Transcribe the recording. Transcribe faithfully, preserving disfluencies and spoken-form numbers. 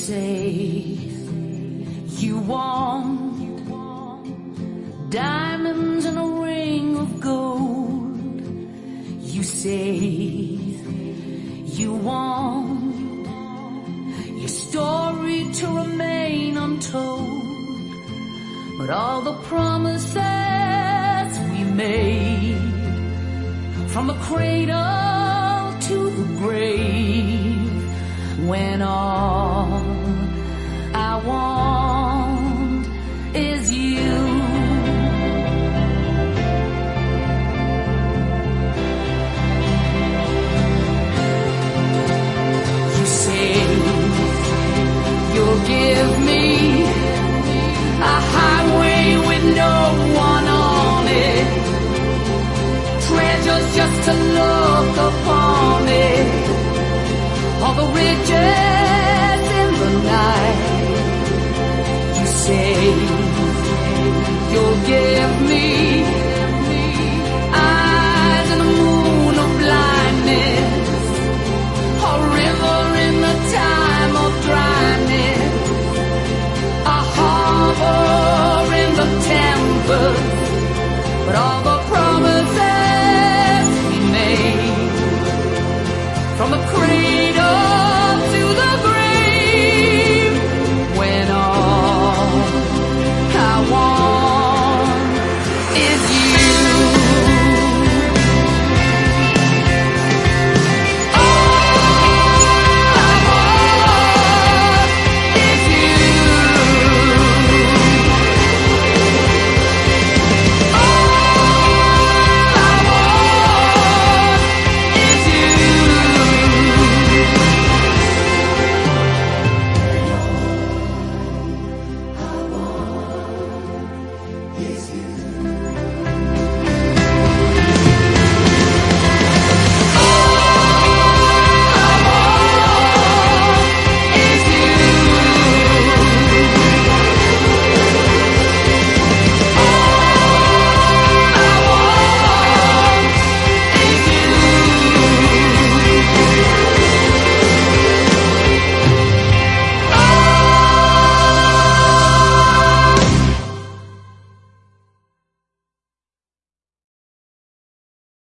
say you want diamonds and a ring of gold. You say you want your story to remain untold. But all the promises we made, from the cradle to the grave, when all